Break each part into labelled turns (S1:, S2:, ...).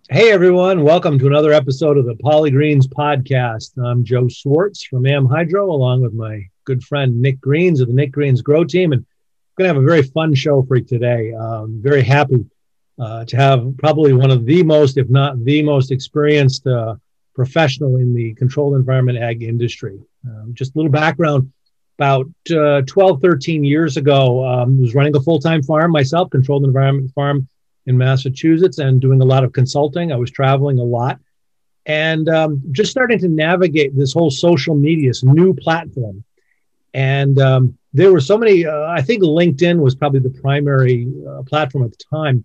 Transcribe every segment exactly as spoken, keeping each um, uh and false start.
S1: Hey everyone, welcome to another episode of the Poly Greens podcast. I'm Joe Swartz from AmHydro, along with my good friend Nick Greens of the Nick Greens Grow Team, and we're going to have a very fun show for you today. I'm very happy uh, to have probably one of the most, if not the most experienced uh, professional in the controlled environment ag industry. Um, just a little background. About uh, twelve, thirteen years ago, um, I was running a full-time farm myself, controlled environment farm in Massachusetts, and doing a lot of consulting. I was traveling a lot and um, just starting to navigate this whole social media, this new platform. And um, there were so many, uh, I think LinkedIn was probably the primary uh, platform at the time.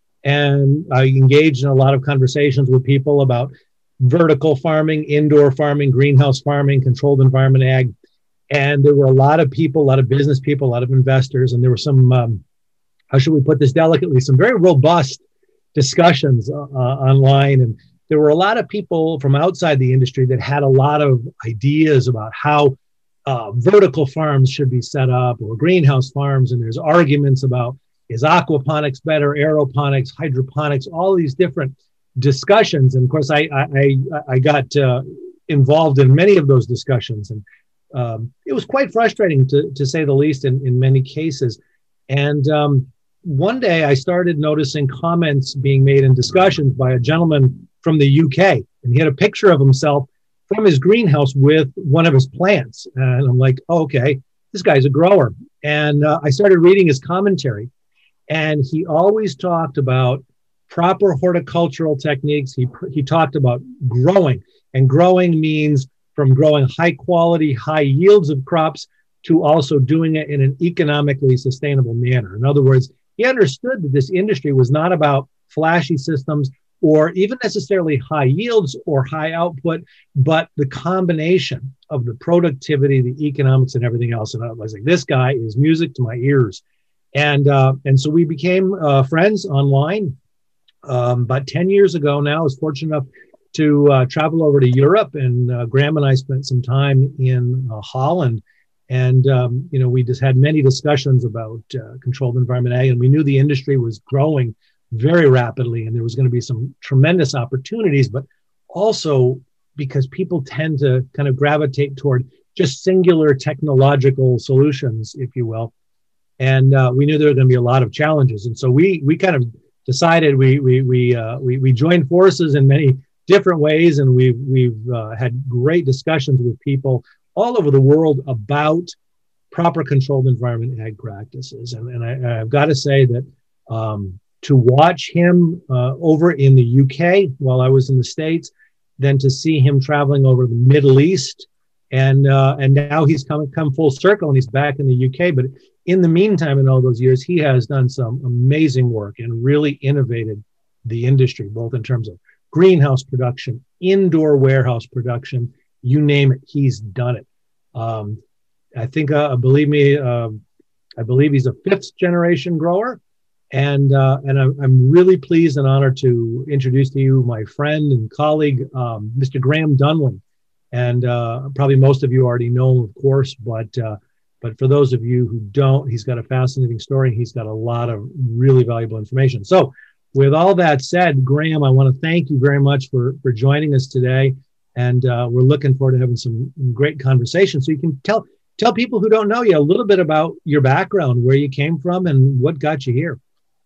S1: And I engaged in a lot of conversations with people about vertical farming, indoor farming, greenhouse farming, controlled environment ag. And there were a lot of people, a lot of business people, a lot of investors, and there were some, um, how should we put this delicately, some very robust discussions uh, online. And there were a lot of people from outside the industry that had a lot of ideas about how uh, vertical farms should be set up or greenhouse farms. And there's arguments about, is aquaponics better, aeroponics, hydroponics, all these different discussions. And of course, I, I, I got uh, involved in many of those discussions. And um, it was quite frustrating, to, to say the least, in, in many cases. And um, one day I started noticing comments being made in discussions by a gentleman from the U K, and he had a picture of himself from his greenhouse with one of his plants. And I'm like, oh, okay, this guy's a grower. And uh, I started reading his commentary, and he always talked about proper horticultural techniques. He, he talked about growing, and growing means from growing high quality, high yields of crops to also doing it in an economically sustainable manner. In other words, he understood that this industry was not about flashy systems or even necessarily high yields or high output, but the combination of the productivity, the economics, and everything else. And I was like, this guy is music to my ears. And, uh, and so we became uh, friends online um, about ten years ago now. I was fortunate enough to uh, travel over to Europe, and uh, Graham and I spent some time in uh, Holland. And, um, you know, we just had many discussions about uh, controlled environment ag, and we knew the industry was growing very rapidly, and there was going to be some tremendous opportunities, but also because people tend to kind of gravitate toward just singular technological solutions, if you will. And uh, we knew there were going to be a lot of challenges. And so we we kind of decided we we we uh, we, we joined forces in many different ways, and we've we've uh, had great discussions with people all over the world about proper controlled environment ag practices. And, and I, I've got to say that um, to watch him uh, over in the U K while I was in the States, then to see him traveling over the Middle East, and uh, and now he's come come full circle and he's back in the U K. But in the meantime, in all those years, he has done some amazing work and really innovated the industry, both in terms of greenhouse production, indoor warehouse production, you name it, he's done it. Um, I think, uh, believe me, uh, I believe he's a fifth generation grower. And uh, and I'm, I'm really pleased and honored to introduce to you my friend and colleague, um, Mister Graham Dunley. And uh, probably most of you already know him, of course, but uh, but for those of you who don't, he's got a fascinating story. He's got a lot of really valuable information. So with all that said, Graham, I want to thank you very much for, for joining us today. And uh, we're looking forward to having some great conversations. So you can tell tell people who don't know you a little bit about your background, where you came from, and what got you here.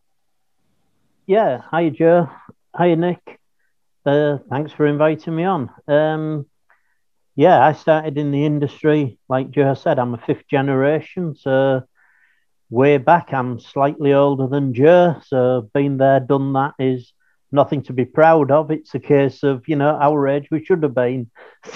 S2: Yeah, hi Joe, hi Nick. Uh, thanks for inviting me on. Um, yeah, I started in the industry, like Joe said. I'm a fifth generation, so way back. I'm slightly older than Joe, so been there, done that is nothing to be proud of. It's a case of, you know, our age we should have been.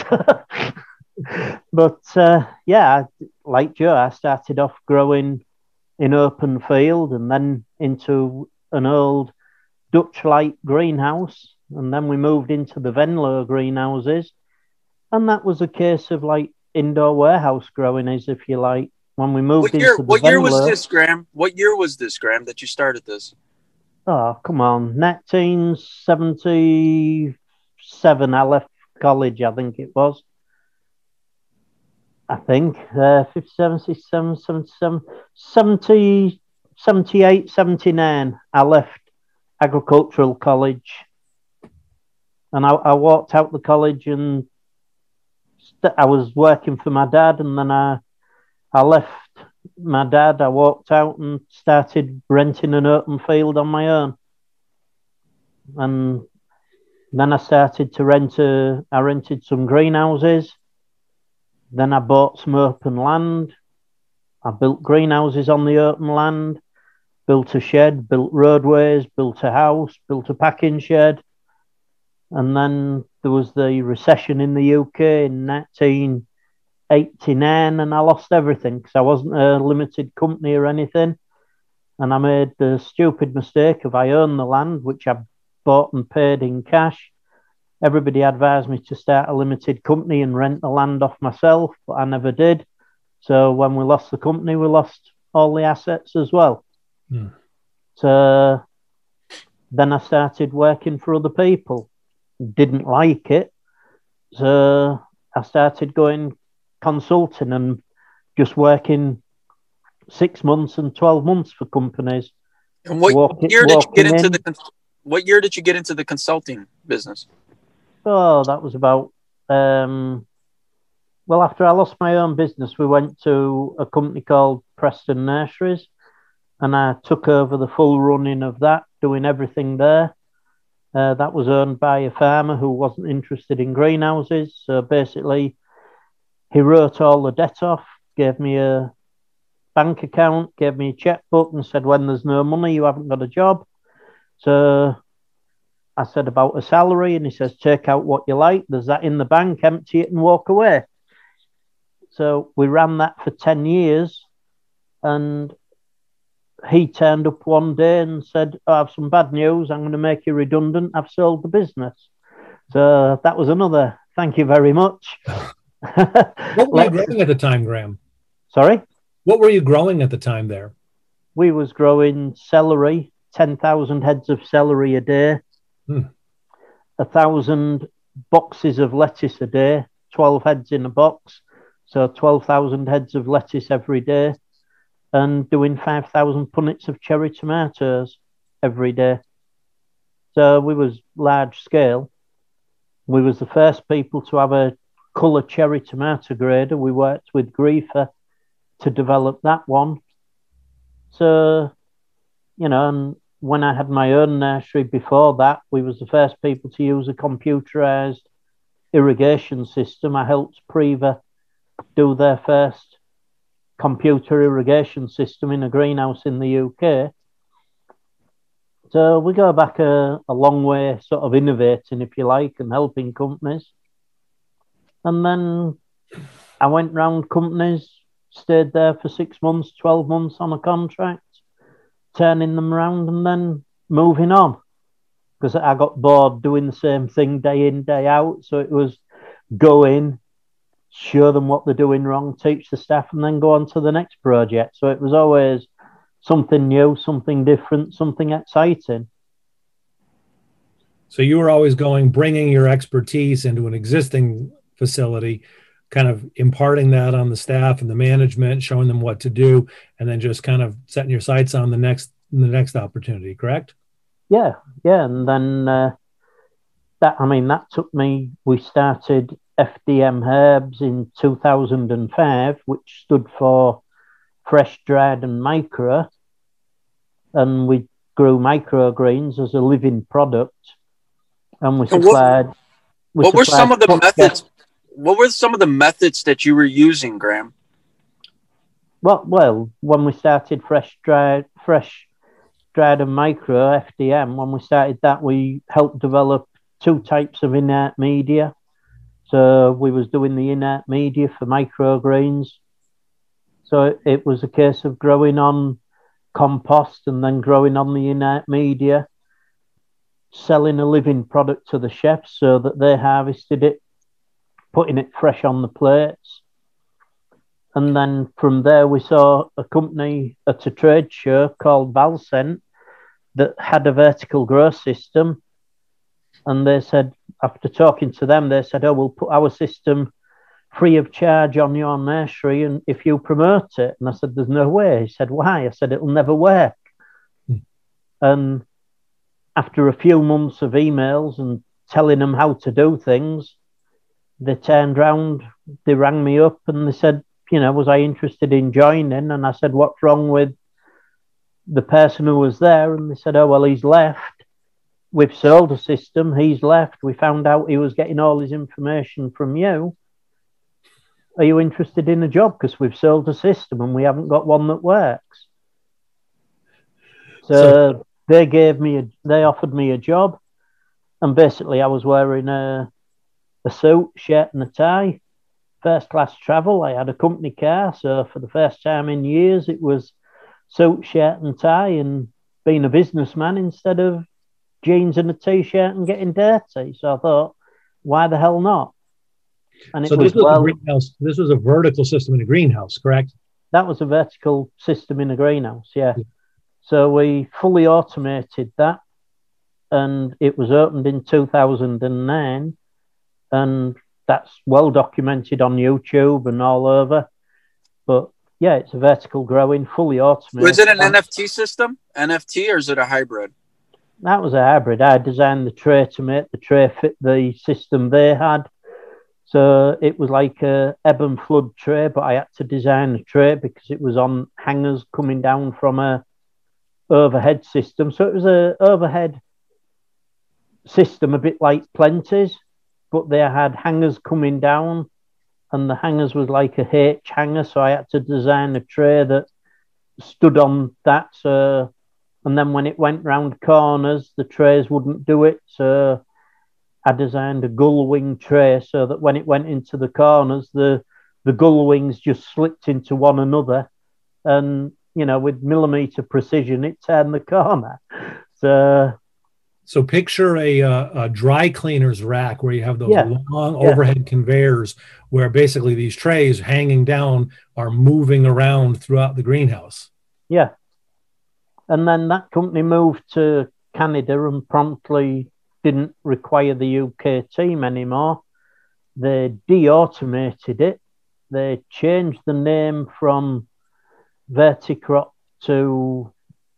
S2: But uh, yeah, like Joe, I started off growing in open field and then into an old Dutch light greenhouse, and then we moved into the Venlo greenhouses, and that was a case of like indoor warehouse growing, as if you like. When we moved
S3: what year,
S2: into the
S3: what
S2: Venlo,
S3: year was this, Graham? What year was this, Graham, that you started this?
S2: Oh, come on, nineteen seventy-seven. I left college, I think it was. I think uh, fifty-seven, sixty-seven, seventy-seven, seventy, seventy-eight, seventy-nine. I left agricultural college. And I, I walked out the college and st- I was working for my dad. And then I, I left my dad. I walked out and started renting an open field on my own. And then I started to rent a, I rented some greenhouses. Then I bought some open land. I built greenhouses on the open land, built a shed, built roadways, built a house, built a packing shed. And then there was the recession in the U K in nineteen eighty-nine, and I lost everything because I wasn't a limited company or anything. And I made the stupid mistake of I owned the land, which I bought and paid in cash. Everybody advised me to start a limited company and rent the land off myself, but I never did. So when we lost the company, we lost all the assets as well. Hmm. So then I started working for other people. Didn't like it. So I started going consulting and just working six months and twelve months for companies.
S3: And what walking, year did you get into in. the what year did you get into the consulting business?
S2: Oh, that was about um well, after I lost my own business, we went to a company called Preston Nurseries, and I took over the full running of that, doing everything there. Uh, that was owned by a farmer who wasn't interested in greenhouses. So basically, he wrote all the debt off, gave me a bank account, gave me a checkbook, and said, when there's no money, you haven't got a job. So I said about a salary, and he says, take out what you like. There's that in the bank, empty it and walk away. So we ran that for ten years, and he turned up one day and said, I have some bad news. I'm going to make you redundant. I've sold the business. So that was another thank you very much.
S1: What were you growing at the time, Graham?
S2: Sorry?
S1: What were you growing at the time there?
S2: We was growing celery, ten thousand heads of celery a day, hmm. one thousand boxes of lettuce a day, twelve heads in a box. So twelve thousand heads of lettuce every day, and doing five thousand punnets of cherry tomatoes every day. So we was large scale. We was the first people to have a colour cherry tomato grader. We worked with Griefer to develop that one. So, you know, and when I had my own nursery before that, we was the first people to use a computerised irrigation system. I helped Preva do their first computer irrigation system in a greenhouse in the U K. So we go back a, a long way, sort of innovating, if you like, and helping companies. And then I went round companies, stayed there for six months, twelve months on a contract, turning them around and then moving on. Because I got bored doing the same thing day in, day out. So it was go in, show them what they're doing wrong, teach the staff, and then go on to the next project. So it was always something new, something different, something exciting.
S1: So you were always going, bringing your expertise into an existing facility, kind of imparting that on the staff and the management, showing them what to do, and then just kind of setting your sights on the next the next opportunity, correct?
S2: Yeah, yeah. And then uh, that, I mean, that took me, we started F D M Herbs in two thousand five, which stood for Fresh, Dried and Micro. And we grew microgreens as a living product. And we supplied...
S3: What, we what supplied were some of the methods? What were some of the methods that you were using, Graham?
S2: Well, well, when we started Fresh, Dried, Fresh, Dried and Micro, F D M, when we started that, we helped develop two types of inert media. So we was doing the inert media for microgreens. So it, it was a case of growing on compost and then growing on the inert media, selling a living product to the chefs so that they harvested it, putting it fresh on the plates. And then from there, we saw a company at a trade show called Valcent that had a vertical grow system. And they said, after talking to them, they said, oh, we'll put our system free of charge on your nursery and if you promote it. And I said, there's no way. He said, why? I said, it'll never work. Mm. And after a few months of emails and telling them how to do things, they turned round, they rang me up and they said, you know, was I interested in joining? And I said, what's wrong with the person who was there? And they said, oh, well, he's left. We've sold the system. He's left. We found out he was getting all his information from you. Are you interested in a job? Because we've sold the system and we haven't got one that works. So, so they gave me, a, they offered me a job. And basically I was wearing a, a suit, shirt and a tie, first class travel. I had a company car. So for the first time in years, it was suit, shirt and tie and being a businessman instead of jeans and a t-shirt and getting dirty. So I thought, why the hell not? And it
S1: so this
S2: was,
S1: was
S2: well,
S1: a greenhouse. This was a vertical system in a greenhouse, correct?
S2: That was a vertical system in a greenhouse, yeah. yeah. So we fully automated that, and it was opened in two thousand nine, and that's well documented on YouTube and all over. But yeah, it's a vertical growing, fully automated.
S3: Was it an N F T system? N F T, or is it a hybrid?
S2: That was a hybrid. I designed the tray to make the tray fit the system they had. So it was like a ebb and flood tray, but I had to design the tray because it was on hangers coming down from a overhead system. So it was a overhead system, a bit like Plenty's, but they had hangers coming down, and the hangers was like a H hanger. So I had to design a tray that stood on that. So, and then when it went round corners, the trays wouldn't do it. So I designed a gull wing tray so that when it went into the corners, the the gull wings just slipped into one another, and you know, with millimeter precision, it turned the corner. So,
S1: so picture a, a dry cleaner's rack where you have those
S2: yeah,
S1: long
S2: yeah.
S1: overhead conveyors, where basically these trays hanging down are moving around throughout the greenhouse.
S2: Yeah, and then that company moved to Canada and promptly didn't require the U K team anymore. They de-automated it. They changed the name from Verticrop to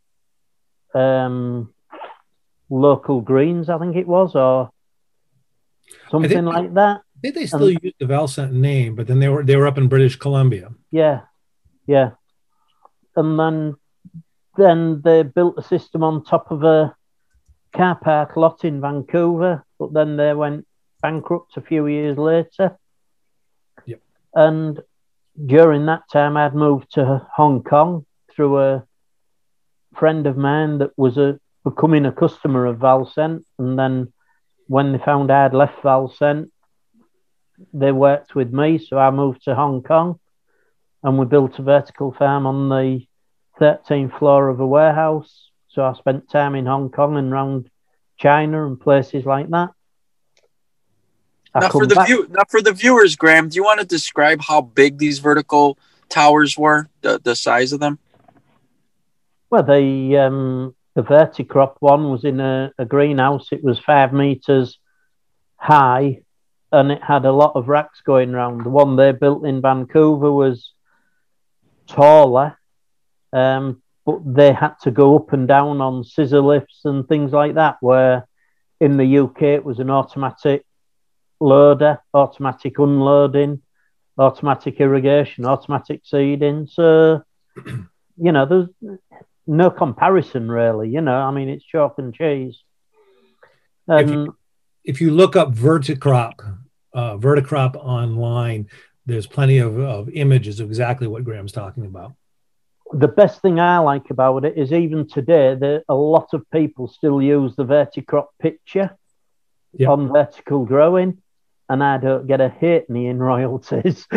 S2: um, Local Greens, I think it was, or something
S1: think,
S2: like that.
S1: I think they still and, use the Valcent name, but then they were they were up in British Columbia.
S2: Yeah, yeah. And then then they built a system on top of a car park lot in Vancouver, but then they went bankrupt a few years later.
S1: Yep.
S2: And during that time, I'd moved to Hong Kong through a friend of mine that was a becoming a customer of Valcent. And then when they found I'd left Valcent, they worked with me. So I moved to Hong Kong and we built a vertical farm on the thirteenth floor of a warehouse. So I spent time in Hong Kong and around China and places like that.
S3: Now for the view, now for the viewers, Graham, do you want to describe how big these vertical towers were, the, the size of them?
S2: Well, the um, the Verticrop one was in a, a greenhouse. It was five meters high, and it had a lot of racks going around. The one they built in Vancouver was taller, um, but they had to go up and down on scissor lifts and things like that, where in the U K it was an automatic loader, automatic unloading, automatic irrigation, automatic seeding. So, you know, there's no comparison really, you know, I mean, it's chalk and cheese. Um,
S1: if, you, if you look up Verticrop, uh, Verticrop online, there's plenty of, of images of exactly what Graham's talking about.
S2: The best thing I like about it is even today, there, a lot of people still use the Verticrop picture yep. on vertical growing, and I don't get a halfpenny in royalties.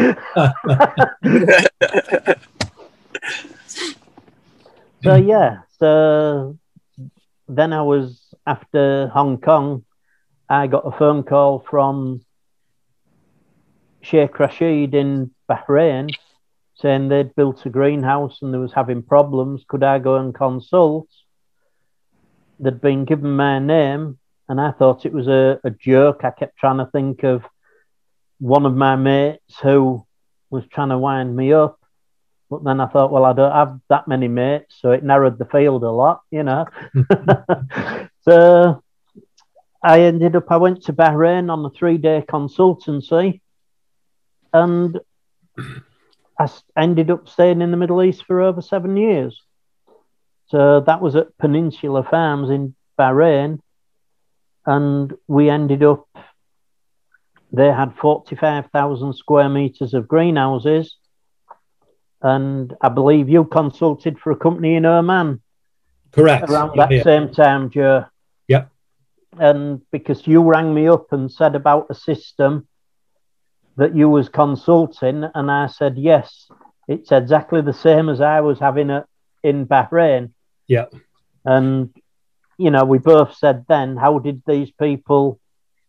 S2: So, yeah, so then I was, after Hong Kong, I got a phone call from Sheikh Rashid in Bahrain saying they'd built a greenhouse and they was having problems. Could I go and consult? They'd been given my name, and I thought it was a, a joke. I kept trying to think of one of my mates who was trying to wind me up. But then I thought, well, I don't have that many mates, so it narrowed the field a lot, you know. So I ended up, I went to Bahrain on a three-day consultancy, and I ended up staying in the Middle East for over seven years. So that was at Peninsula Farms in Bahrain, and we ended up, they had forty-five thousand square meters of greenhouses, and I believe you consulted for a company in Oman.
S1: Correct.
S2: Around
S1: yeah,
S2: that
S1: yeah.
S2: same time, Joe.
S1: Yep.
S2: And because you rang me up and said about a system that you was consulting, and I said, yes, it's exactly the same as I was having it in Bahrain.
S1: Yeah.
S2: And, you know, we both said then, how did these people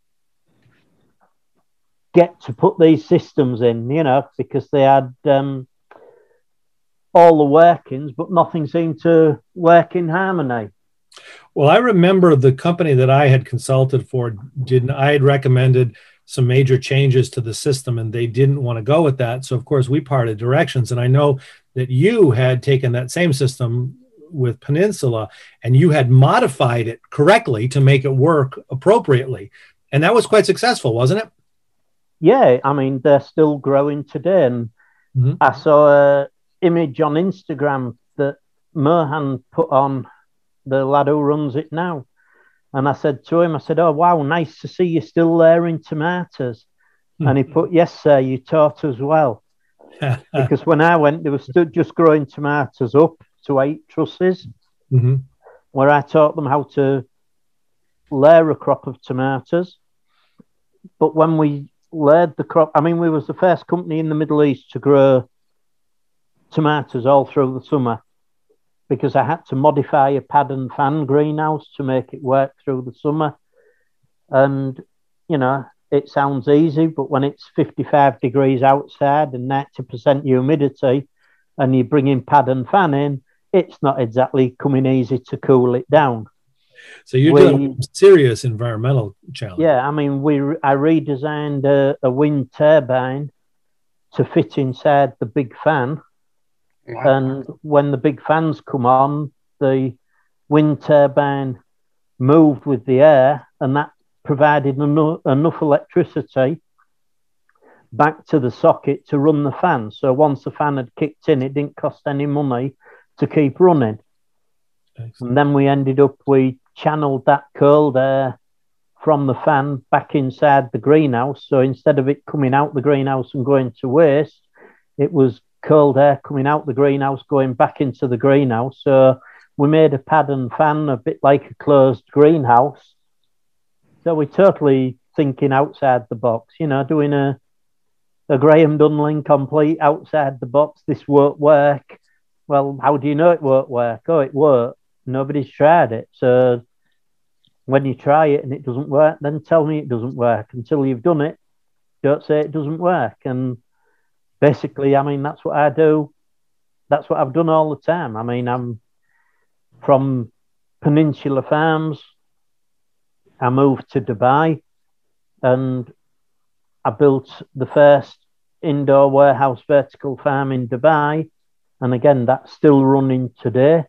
S2: get to put these systems in, you know, because they had um, all the workings, but nothing seemed to work in harmony.
S1: Well, I remember the company that I had consulted for didn't, I had recommended some major changes to the system, and they didn't want to go with that. So of course we parted directions. And I know that you had taken that same system with Peninsula and you had modified it correctly to make it work appropriately. And that was quite successful, wasn't it?
S2: Yeah. I mean, they're still growing today. And mm-hmm. I saw a image on Instagram that Mohan put on, the lad who runs it now. And I said to him, I said, oh, wow, nice to see you still there in tomatoes. Mm-hmm. And he put, yes, sir, you taught us well. Because when I went, they were still just growing tomatoes up to eight trusses, mm-hmm. where I taught them how to layer a crop of tomatoes. But when we layered the crop, I mean, we was the first company in the Middle East to grow tomatoes all through the summer, because I had to modify a pad and fan greenhouse to make it work through the summer. And, you know, it sounds easy, but when it's fifty-five degrees outside and ninety percent humidity and you bring in pad and fan in, it's not exactly coming easy to cool it down.
S1: So you're we, doing a serious environmental challenge.
S2: Yeah, I mean, we I redesigned a, a wind turbine to fit inside the big fan. Wow. And when the big fans come on, the wind turbine moved with the air, and that provided enough, enough electricity back to the socket to run the fan. So once the fan had kicked in, it didn't cost any money to keep running. Excellent. And then we ended up, we channeled that cold air from the fan back inside the greenhouse. So instead of it coming out the greenhouse and going to waste, it was cold air coming out the greenhouse, going back into the greenhouse. So we made a pad and fan a bit like a closed greenhouse. So we're totally thinking outside the box, you know, doing a, a Graham Dunling complete outside the box. This won't work. Well, how do you know it won't work? Oh, it won't. Nobody's tried it. So when you try it and it doesn't work, then tell me it doesn't work. Until you've done it, don't say it doesn't work. And basically, I mean, that's what I do. That's what I've done all the time. I mean, I'm from Peninsula Farms. I moved to Dubai and I built the first indoor warehouse vertical farm in Dubai. And again, that's still running today.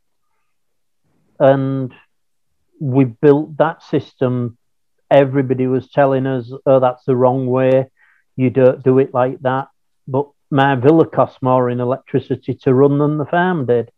S2: And we built that system. Everybody was telling us, oh, that's the wrong way. You don't do it like that. But my villa cost more in electricity to run than the farm did.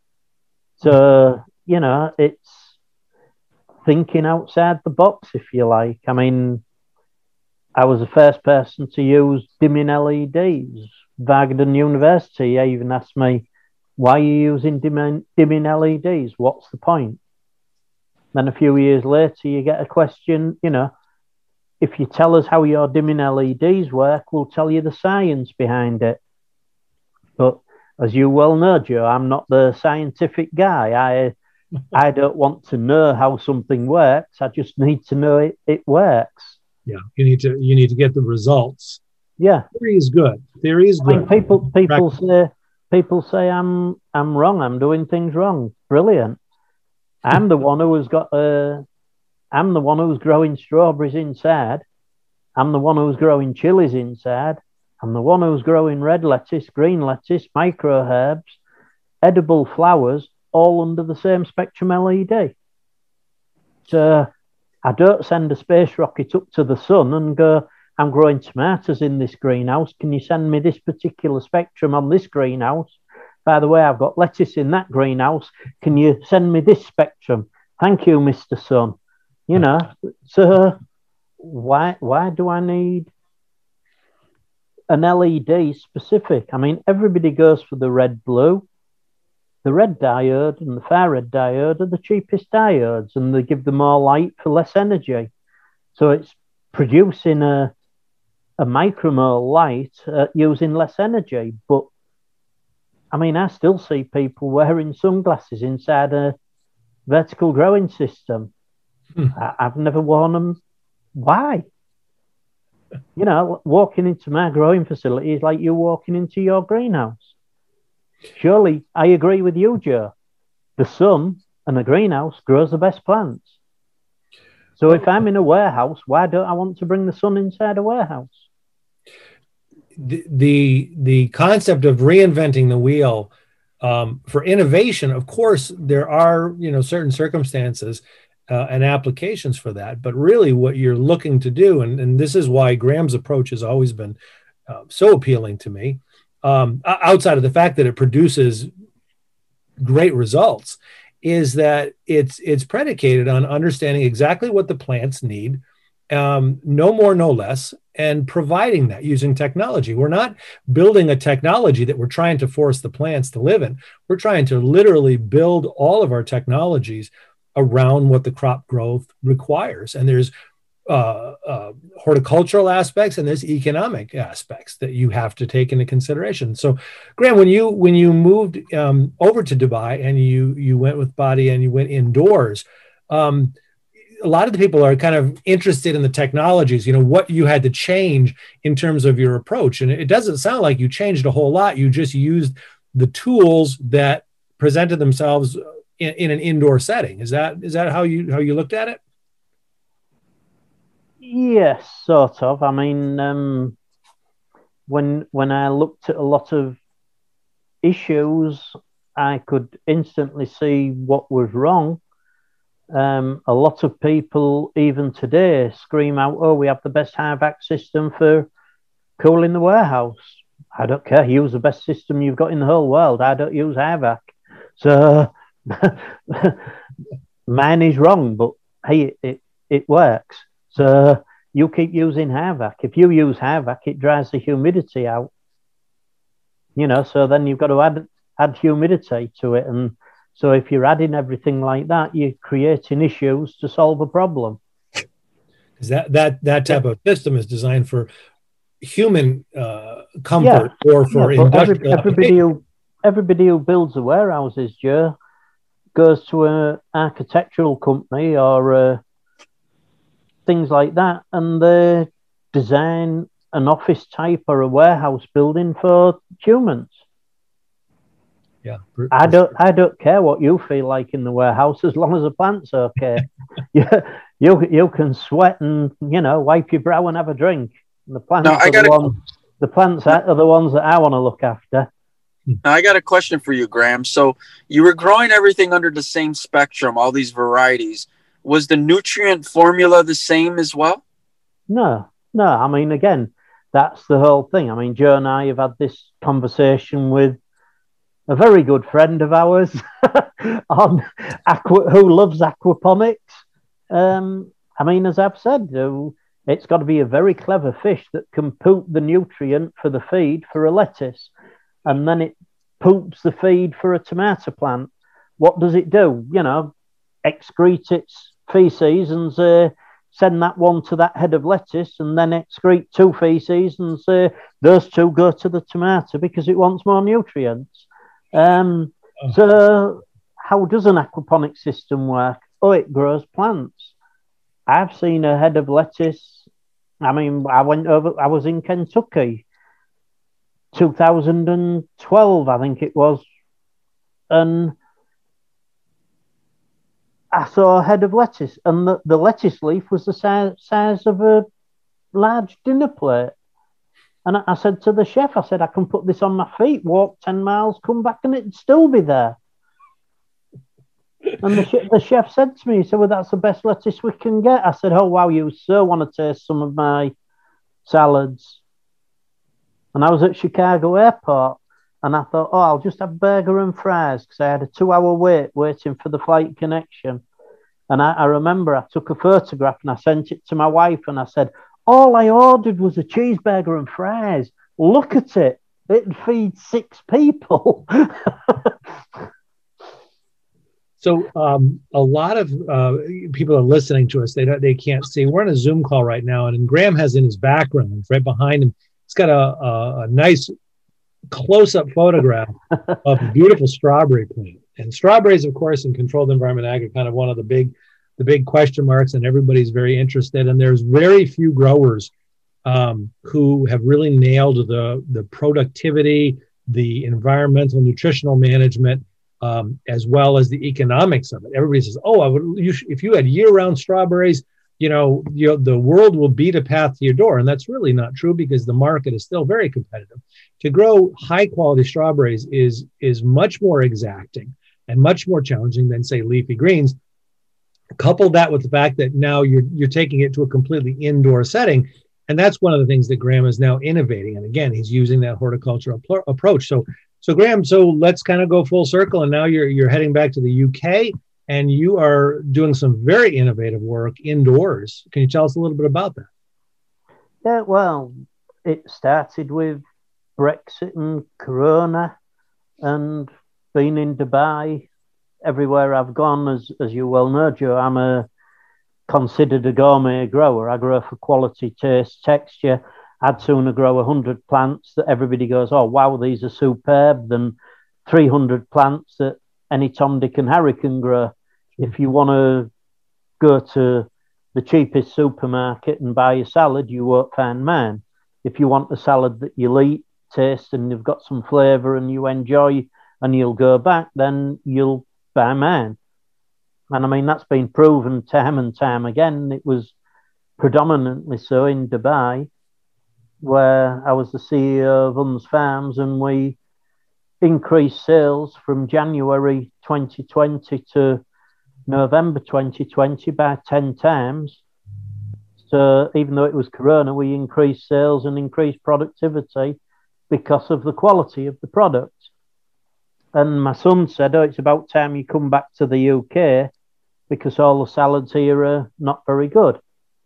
S2: So, you know, it's thinking outside the box, if you like. I mean, I was the first person to use dimming L E Ds. Wageningen University even asked me, why are you using dimming, dimming L E Ds? What's the point? Then a few years later, you get a question, you know, if you tell us how your dimming L E Ds work, we'll tell you the science behind it. But as you well know, Joe, I'm not the scientific guy. I I don't want to know how something works. I just need to know it, it works.
S1: Yeah, you need to you need to get the results.
S2: Yeah,
S1: theory is good. Theory is good.
S2: I mean, people people say people say I'm I'm wrong. I'm doing things wrong. Brilliant. I'm the one who has got a. I'm the one who's growing strawberries inside. I'm the one who's growing chilies inside. I'm the one who's growing red lettuce, green lettuce, micro herbs, edible flowers, all under the same spectrum L E D. So I don't send a space rocket up to the sun and go, I'm growing tomatoes in this greenhouse. Can you send me this particular spectrum on this greenhouse? By the way, I've got lettuce in that greenhouse. Can you send me this spectrum? Thank you, Mister Sun. You know, so why why do I need an L E D specific? I mean, everybody goes for the red blue. The red diode and the far red diode are the cheapest diodes, and they give them more light for less energy. So it's producing a a micromole light uh, using less energy. But I mean, I still see people wearing sunglasses inside a vertical growing system. Hmm. I, I've never worn them. Why? You know, walking into my growing facility is like you walking into your greenhouse. Surely, I agree with you, Joe. The sun and the greenhouse grows the best plants. So if I'm in a warehouse, why don't I want to bring the sun inside a warehouse?
S1: The the, the concept of reinventing the wheel um, for innovation, of course, there are, you know, certain circumstances uh, and applications for that. But really what you're looking to do, and, and this is why Graham's approach has always been uh, so appealing to me, um, outside of the fact that it produces great results, is that it's it's predicated on understanding exactly what the plants need, um, no more, no less, and providing that using technology. We're not building a technology that we're trying to force the plants to live in. We're trying to literally build all of our technologies around what the crop growth requires. And there's uh, uh, horticultural aspects and there's economic aspects that you have to take into consideration. So, Graham, when you when you moved um, over to Dubai and you you went with Badi and you went indoors, um, a lot of the people are kind of interested in the technologies, you know, what you had to change in terms of your approach. And it doesn't sound like you changed a whole lot. You just used the tools that presented themselves in, in an indoor setting. Is that is that how you how you looked at it?
S2: Yes, sort of. I mean, um, when when I looked at a lot of issues, I could instantly see what was wrong. Um, a lot of people, even today, scream out, "Oh, we have the best HVAC system for cooling the warehouse." I don't care. Use the best system you've got in the whole world. I don't use HVAC. So mine is wrong, but hey, it, it works. So you keep using HVAC. If you use HVAC, it dries the humidity out. You know, so then you've got to add add humidity to it. And so if you're adding everything like that, you're creating issues to solve a problem.
S1: Because that, that, that type of system is designed for human uh, comfort yeah. or for yeah, industrial
S2: every, everybody who everybody who builds the warehouses, Joe, goes to an architectural company or uh, things like that, and they design an office type or a warehouse building for humans.
S1: Yeah,
S2: I don't. I don't care what you feel like in the warehouse, as long as the plant's okay. you, you you can sweat and you know wipe your brow and have a drink. And the plants,
S3: no, I
S2: are
S3: got
S2: the,
S3: a,
S2: ones, the plants are the ones that I want to look after.
S3: Now, I got a question for you, Graham. So you were growing everything under the same spectrum, all these varieties. Was the nutrient formula the same as well?
S2: No, no. I mean, again, that's the whole thing. I mean, Joe and I have had this conversation with a very good friend of ours on aqua, who loves aquaponics. Um, I mean, as I've said, uh, it's got to be a very clever fish that can poop the nutrient for the feed for a lettuce, and then it poops the feed for a tomato plant. What does it do? You know, excrete its feces and say, send that one to that head of lettuce, and then excrete two feces and say, those two go to the tomato because it wants more nutrients. Um, so how does an aquaponic system work? Oh, it grows plants. I've seen a head of lettuce. I mean, I went over, I was in Kentucky, two thousand twelve, I think it was. And I saw a head of lettuce, and the, the lettuce leaf was the size, size of a large dinner plate. And I said to the chef, I said, I can put this on my feet, walk ten miles, come back, and it'd still be there. And the, sh- the chef said to me, he said, well, that's the best lettuce we can get. I said, oh, wow, you so want to taste some of my salads. And I was at Chicago Airport, and I thought, oh, I'll just have burger and fries, because I had a two-hour wait waiting for the flight connection. And I, I remember I took a photograph and I sent it to my wife, and I said, all I ordered was a cheeseburger and fries. Look at it. It'd feed six people.
S1: So um, a lot of uh, people are listening to us. They don't, they can't see. We're on a Zoom call right now, and Graham has in his background, right behind him, he's got a, a, a nice close-up photograph of a beautiful strawberry plant. And strawberries, of course, in controlled environment ag are kind of one of the big, the big question marks, and everybody's very interested. And there's very few growers um, who have really nailed the the productivity, the environmental, nutritional management, um, as well as the economics of it. Everybody says, "Oh, I would you sh- if you had year-round strawberries, you know, you know, the world will beat a path to your door." And that's really not true, because the market is still very competitive. To grow high-quality strawberries is is much more exacting and much more challenging than, say, leafy greens. Couple that with the fact that now you're you're taking it to a completely indoor setting. And that's one of the things that Graham is now innovating. And again, he's using that horticultural pl- approach. So, so Graham, so let's kind of go full circle. And now you're you're heading back to the U K, and you are doing some very innovative work indoors. Can you tell us a little bit about that?
S2: Yeah, well, it started with Brexit and Corona, and being in Dubai. Everywhere I've gone, as as you well know, Joe, I'm a considered a gourmet grower. I grow for quality, taste, texture. I'd sooner grow one hundred plants that everybody goes, oh, wow, these are superb, than three hundred plants that any Tom, Dick and Harry can grow. If you want to go to the cheapest supermarket and buy a salad, you won't find mine. If you want a salad that you'll eat, taste, and you've got some flavour and you enjoy and you'll go back, then you'll buy mine. And I mean, that's been proven time and time again. It was predominantly so in Dubai, where I was the C E O of Un's Farms, and we increased sales from January twenty twenty to November twenty twenty by ten times. So even though it was Corona, we increased sales and increased productivity because of the quality of the product. And my son said, oh, it's about time you come back to the U K, because all the salads here are not very good.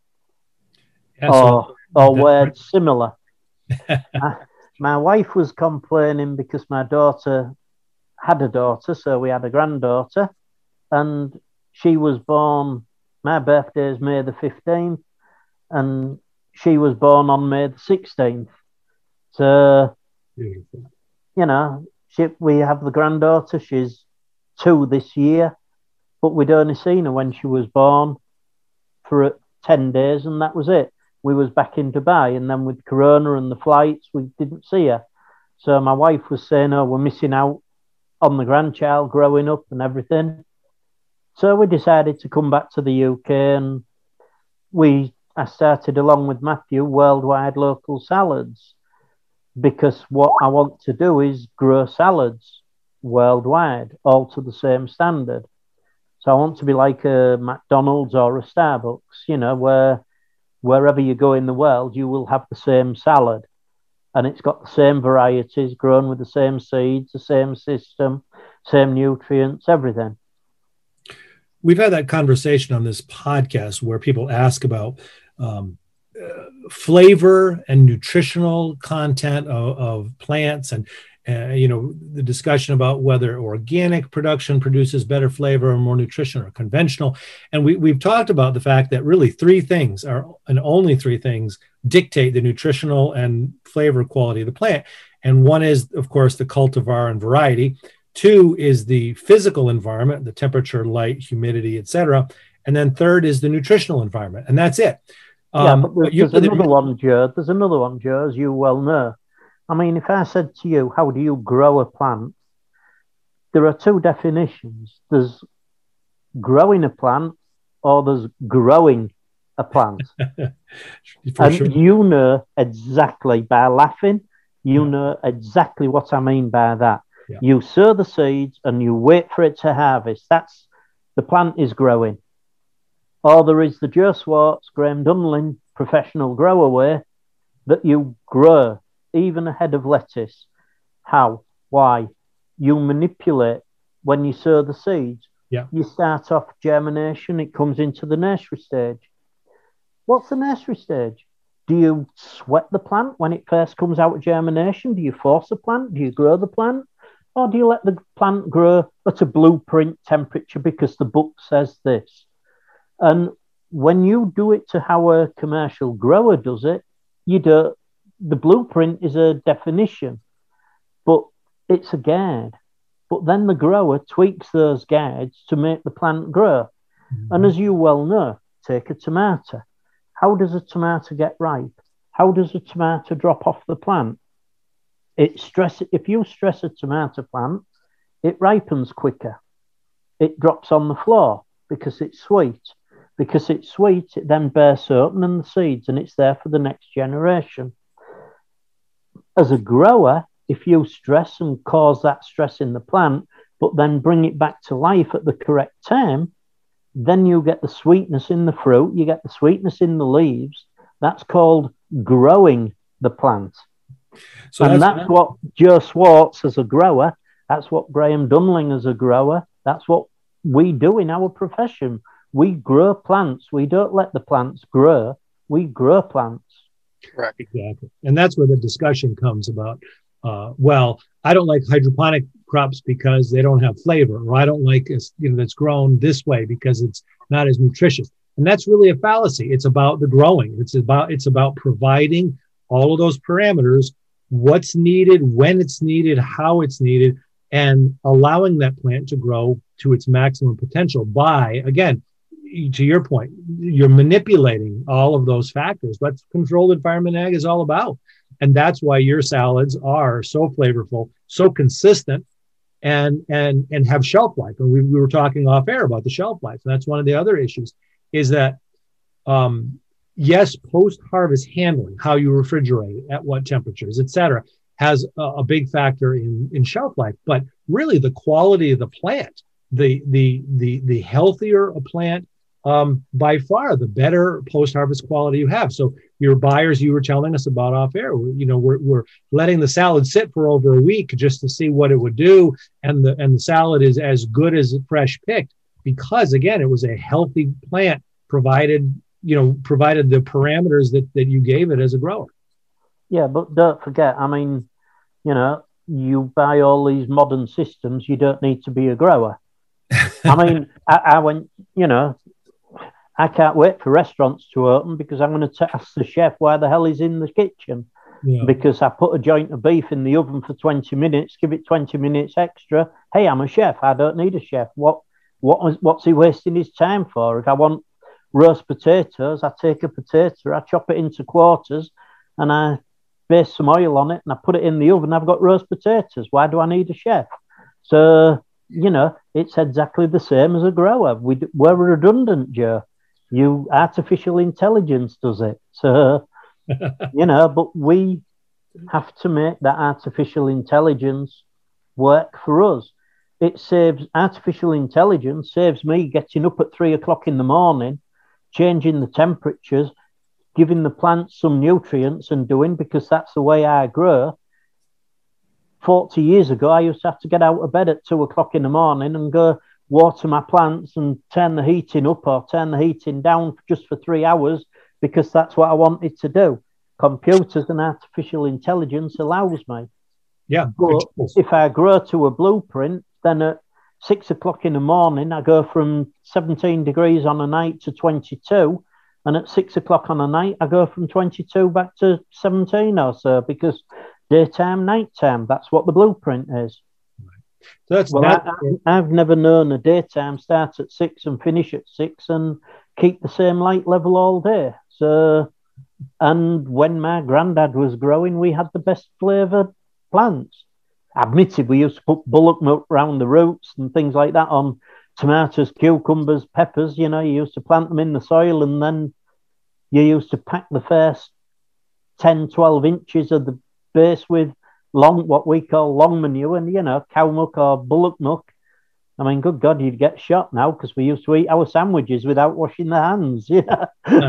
S2: Yeah, or or words similar. my, my wife was complaining because my daughter had a daughter, so we had a granddaughter, and she was born, my birthday is May the fifteenth, and she was born on May the sixteenth. So, beautiful. You know, she, we have the granddaughter, she's two this year, but we'd only seen her when she was born for ten days, and that was it. We was back in Dubai, and then with Corona and the flights, we didn't see her. So my wife was saying, oh, we're missing out on the grandchild growing up and everything. So we decided to come back to the U K, and we I started, along with Matthew, Worldwide Local Salads, because what I want to do is grow salads worldwide, all to the same standard. So I want to be like a McDonald's or a Starbucks, you know, where wherever you go in the world, you will have the same salad. And it's got the same varieties, grown with the same seeds, the same system, same nutrients, everything.
S1: We've had that conversation on this podcast where people ask about um, uh, flavor and nutritional content of, of plants, and Uh, you know, the discussion about whether organic production produces better flavor or more nutrition, or conventional. And we, we've talked about the fact that really three things are, and only three things, dictate the nutritional and flavor quality of the plant. And one is, of course, the cultivar and variety. Two is the physical environment, the temperature, light, humidity, et cetera. And then third is the nutritional environment. And that's it.
S2: Yeah, um, but there's, there's another one, Joe. There's another one, Joe, as you well know. I mean, if I said to you, how do you grow a plant? There are two definitions. There's growing a plant, or there's growing a plant. And sure. You know exactly, by laughing, you yeah. know exactly what I mean by that. Yeah. You sow the seeds and you wait for it to harvest. That's the plant is growing. Or there is the Joe Swartz, Graham Dunling professional grower way that you grow even ahead of lettuce. How? Why? You manipulate when you sow the seeds.
S1: Yeah.
S2: You start off germination, it comes into the nursery stage. What's the nursery stage? Do you sweat the plant when it first comes out of germination? Do you force the plant? Do you grow the plant? Or do you let the plant grow at a blueprint temperature because the book says this? And when you do it to how a commercial grower does it, you do, the blueprint is a definition, but it's a guide. But then the grower tweaks those guides to make the plant grow. Mm-hmm. And as you well know, take a tomato. How does a tomato get ripe? How does a tomato drop off the plant? It stress, if you stress a tomato plant, it ripens quicker. It drops on the floor because it's sweet. Because it's sweet, it then bursts open and the seeds, and it's there for the next generation. As a grower, if you stress and cause that stress in the plant, but then bring it back to life at the correct time, then you get the sweetness in the fruit, you get the sweetness in the leaves. That's called growing the plant. So and that's, that's what Joe Swartz as a grower, that's what Graham Dunling as a grower, that's what we do in our profession. We grow plants. We don't let the plants grow. We grow plants.
S1: Correct. Exactly. And that's where the discussion comes about, uh, well, I don't like hydroponic crops because they don't have flavor, or I don't like it, you know, that's grown this way because it's not as nutritious. And that's really a fallacy. It's about the growing. It's about, it's about providing all of those parameters, what's needed, when it's needed, how it's needed, and allowing that plant to grow to its maximum potential by, again, to your point, you're manipulating all of those factors. That's what controlled environment ag is all about. And that's why your salads are so flavorful, so consistent, and and and have shelf life. And we, we were talking off air about the shelf life. And that's one of the other issues is that, um, yes, post-harvest handling, how you refrigerate it, at what temperatures, et cetera, has a, a big factor in, in shelf life. But really the quality of the plant, the the the the healthier a plant, Um, by far the better post-harvest quality you have. So your buyers, you were telling us about off air, you know, we're, we're letting the salad sit for over a week just to see what it would do. And the, and the salad is as good as fresh picked because again, it was a healthy plant provided, you know, provided the parameters that, that you gave it as a grower.
S2: Yeah. But don't forget, I mean, you know, you buy all these modern systems, you don't need to be a grower. I mean, I, I went, you know, I can't wait for restaurants to open because I'm going to ask the chef why the hell he's in the kitchen. Yeah. Because I put a joint of beef in the oven for twenty minutes, give it twenty minutes extra. Hey, I'm a chef. I don't need a chef. What, what was, what's he wasting his time for? If I want roast potatoes, I take a potato, I chop it into quarters and I base some oil on it and I put it in the oven. I've got roast potatoes. Why do I need a chef? So, you know, it's exactly the same as a grower. We, we're redundant, Joe. You artificial intelligence does it. So, you know, but we have to make that artificial intelligence work for us. It saves artificial intelligence, saves me getting up at three o'clock in the morning, changing the temperatures, giving the plants some nutrients and doing, because that's the way I grow. forty years ago, I used to have to get out of bed at two o'clock in the morning and go water my plants and turn the heating up or turn the heating down just for three hours because that's what I wanted to do. Computers and artificial intelligence allows me.
S1: Yeah.
S2: But if I grow to a blueprint, then at six o'clock in the morning, I go from seventeen degrees on a night to twenty-two. And at six o'clock on a night, I go from twenty-two back to seventeen or so because daytime, nighttime, that's what the blueprint is.
S1: So that's
S2: well,
S1: that.
S2: I, I've never known a daytime start at six and finish at six and keep the same light level all day. So, and when my granddad was growing, we had the best flavoured plants. Admitted, we used to put bullock milk around the roots and things like that on tomatoes, cucumbers, peppers. You know, you used to plant them in the soil and then you used to pack the first ten, twelve inches of the base with long, what we call long manure, and you know, cow milk or bullock milk, I mean, good God, you'd get shot now because we used to eat our sandwiches without washing the hands. Yeah.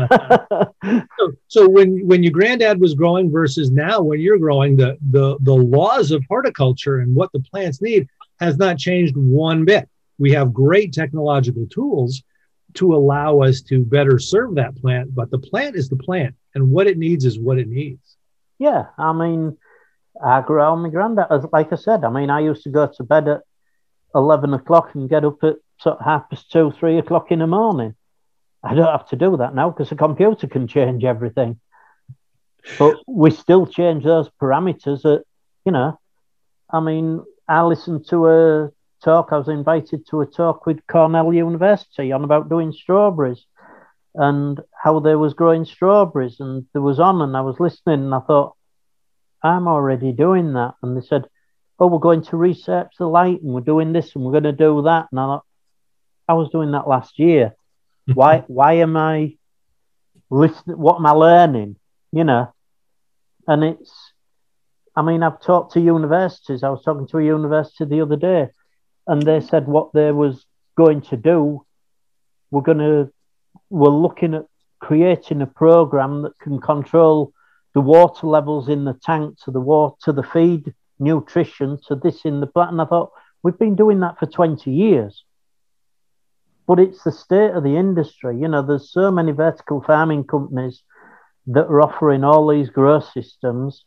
S1: so, so when when your granddad was growing versus now when you're growing, the the the laws of horticulture and what the plants need has not changed one bit. We have great technological tools to allow us to better serve that plant, but the plant is the plant, and what it needs is what it needs.
S2: Yeah, I mean, I grew up with my granddad. Like I said, I mean, I used to go to bed at eleven o'clock and get up at sort of half past two, three o'clock in the morning. I don't have to do that now because a computer can change everything. But we still change those parameters that, you know, I mean, I listened to a talk, I was invited to a talk with Cornell University on about doing strawberries and how they was growing strawberries, and there was on and I was listening and I thought, I'm already doing that. And they said, oh, we're going to research the light and we're doing this and we're going to do that. And I thought, I was doing that last year. Why why am I listening? What am I learning? You know? And it's, I mean, I've talked to universities. I was talking to a university the other day and they said what they was going to do, we're going to, we're looking at creating a program that can control the water levels in the tank to the water, to the feed nutrition, to this in the plant. And I thought, we've been doing that for twenty years. But it's the state of the industry. You know, there's so many vertical farming companies that are offering all these grow systems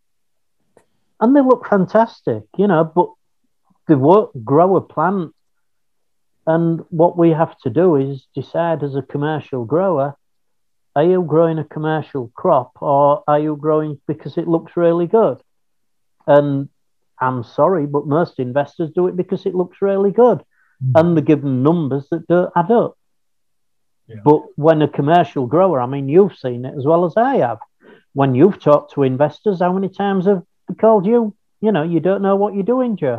S2: and they look fantastic, you know, but they won't grow a plant. And what we have to do is decide as a commercial grower, are you growing a commercial crop or are you growing because it looks really good? And I'm sorry, but most investors do it because it looks really good. Mm-hmm. And they're given numbers that don't add up. Yeah. But when a commercial grower, I mean, you've seen it as well as I have. When you've talked to investors, how many times have they called you? You know, you don't know what you're doing, Joe.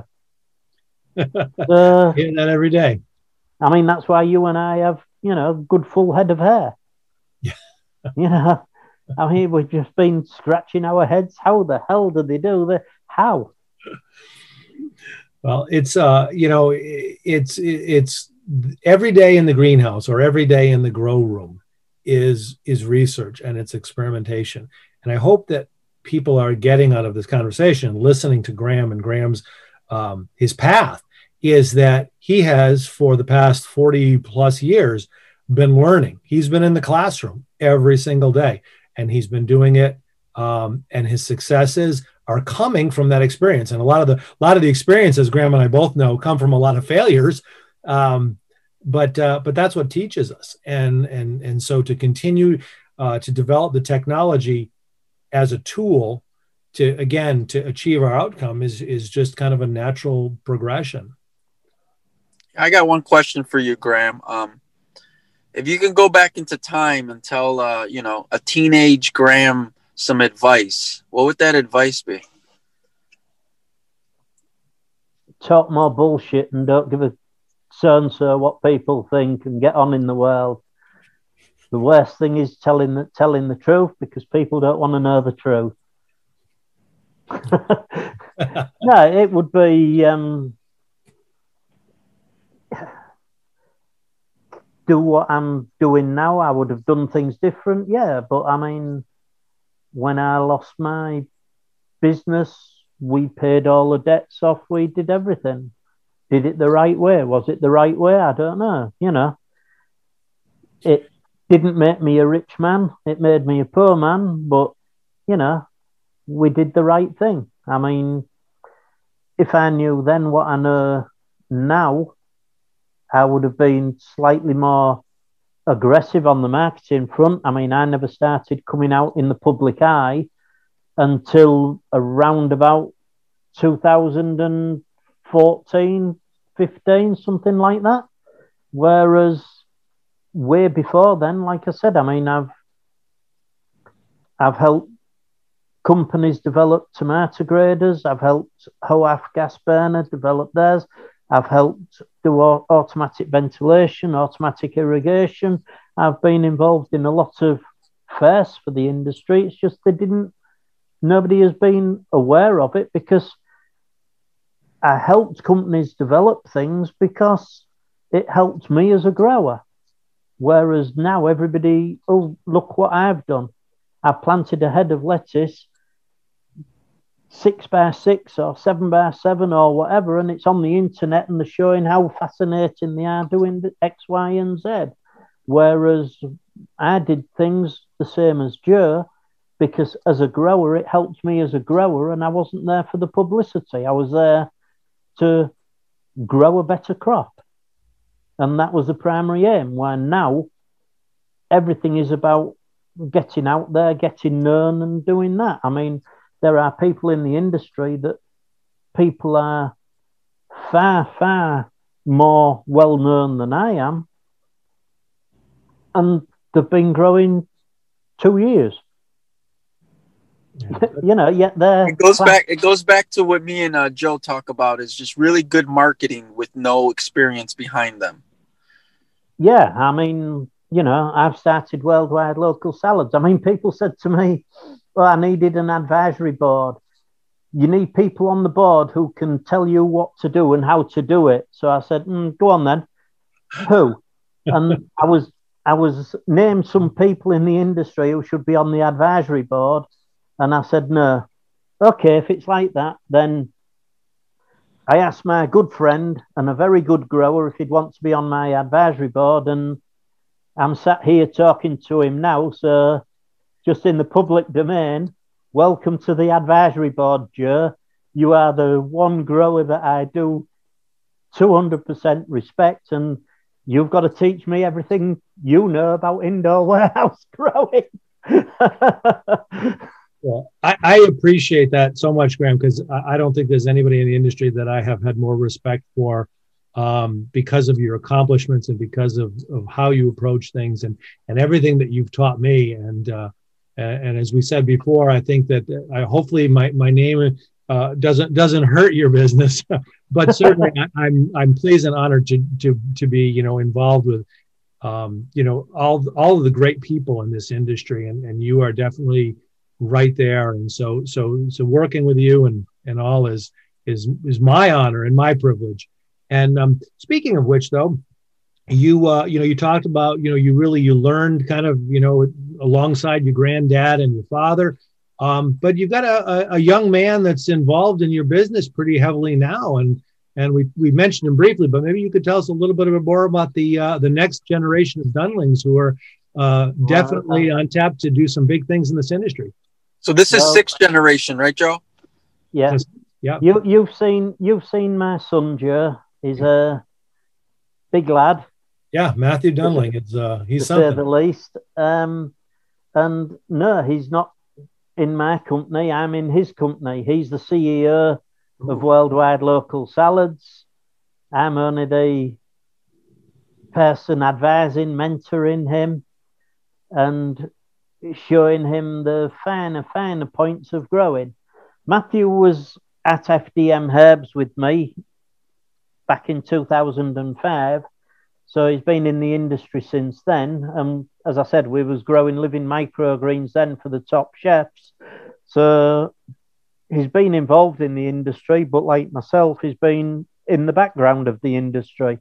S2: uh,
S1: Hear that every day.
S2: I mean, that's why you and I have, you know, good full head of hair.
S1: Yeah.
S2: You know, I mean, we've just been scratching our heads. How the hell do they do that? How?
S1: Well, it's, uh, you know, it's, it's every day in the greenhouse or every day in the grow room is, is research and it's experimentation. And I hope that people are getting out of this conversation, listening to Graham and Graham's, um, his path is that he has for the past forty plus years been learning. He's been in the classroom every single day and he's been doing it. Um, and his successes are coming from that experience. And a lot of the, a lot of the experiences Graham and I both know come from a lot of failures. Um, but, uh, but that's what teaches us. And, and, and so to continue uh, to develop the technology as a tool to, again, to achieve our outcome is, is just kind of a natural progression.
S3: I got one question for you, Graham. Um, if you can go back into time and tell, uh, you know, a teenage Graham some advice, what would that advice be?
S2: Talk more bullshit and don't give a so-and-so what people think and get on in the world. The worst thing is telling the, telling the truth because people don't want to know the truth. No, it would be... Um, do what I'm doing now. I would have done things different, yeah. But I mean, when I lost my business, we paid all the debts off. We did everything. Did it the right way? Was it the right way? I don't know. You know, it didn't make me a rich man. It made me a poor man. But, you know, we did the right thing. I mean, if I knew then what I know now, I would have been slightly more aggressive on the marketing front. I mean, I never started coming out in the public eye until around about two thousand fourteen, fifteen, something like that. Whereas way before then, like I said, I mean, I've I've helped companies develop tomato graders. I've helped Hoaf gas burner develop theirs. I've helped do automatic ventilation, automatic irrigation. I've been involved in a lot of fairs for the industry. It's just they didn't, nobody has been aware of it because I helped companies develop things because it helped me as a grower. Whereas now everybody, oh, look what I've done. I planted a head of lettuce six by six or seven by seven or whatever, and it's on the internet and they're showing how fascinating they are doing the X, Y, and Z. Whereas I did things the same as Joe because as a grower, it helped me as a grower, and I wasn't there for the publicity. I was there to grow a better crop. And that was the primary aim, where now everything is about getting out there, getting known and doing that. I mean, there are people in the industry that people are far, far more well-known than I am. And they've been growing two years. Yeah. You know, yet they're...
S3: It goes back, it goes back to what me and uh, Joe talk about is just really good marketing with no experience behind them.
S2: Yeah, I mean, you know, I've started Worldwide Local Salads. I mean, people said to me, well, I needed an advisory board. You need people on the board who can tell you what to do and how to do it. So I said, mm, go on then. Who? And I was I was named some people in the industry who should be on the advisory board. And I said, no. Okay, if it's like that, then I asked my good friend and a very good grower if he'd want to be on my advisory board, and I'm sat here talking to him now. So just in the public domain, welcome to the advisory board, Joe. You are the one grower that I do two hundred percent respect, and you've got to teach me everything you know about indoor warehouse growing.
S1: Well, I, I appreciate that so much, Graham, because I, I don't think there's anybody in the industry that I have had more respect for um, because of your accomplishments and because of, of how you approach things and, and everything that you've taught me. And uh, and as we said before, I think that I, hopefully my, my name uh, doesn't doesn't hurt your business, but certainly I, I'm I'm pleased and honored to to to be you know involved with um, you know all all of the great people in this industry, and, and you are definitely right there. And so, so, so working with you and, and all is, is, is my honor and my privilege. And um, speaking of which though, you, uh, you know, you talked about, you know, you really, you learned kind of, you know, alongside your granddad and your father. Um, but you've got a, a young man that's involved in your business pretty heavily now. And, and we, we mentioned him briefly, but maybe you could tell us a little bit more about the, uh, the next generation of Dunlings who are uh, definitely on tap to do some big things in this industry.
S3: So this is
S2: well,
S3: sixth generation, right, Joe?
S2: Yeah.
S1: Yeah.
S2: You you've seen you've seen my son, Joe. He's a big lad.
S1: Yeah, Matthew Dunling. It's uh he's
S2: to
S1: something.
S2: say the least. Um and no, he's not in my company. I'm in his company. He's the C E O Ooh. Of Worldwide Local Salads. I'm only the person advising, mentoring him, and showing him the finer, finer points of growing. Matthew was at F D M Herbs with me back in two thousand five. So he's been in the industry since then. And as I said, we was growing living microgreens then for the top chefs. So he's been involved in the industry, but like myself, he's been in the background of the industry.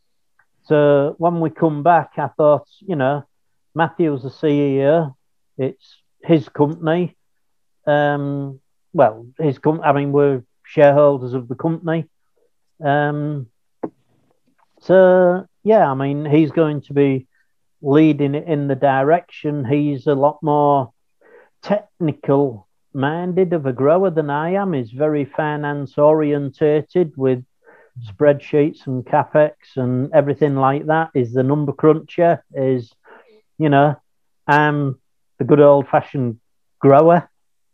S2: So when we come back, I thought, you know, Matthew's the C E O. It's his company. Um, well, his com- I mean, we're shareholders of the company. Um, so, yeah, I mean, he's going to be leading it in the direction. He's a lot more technical minded of a grower than I am. He's very finance orientated with spreadsheets and capex and everything like that. Is the number cruncher. Is, you know, I'm the good old fashioned grower.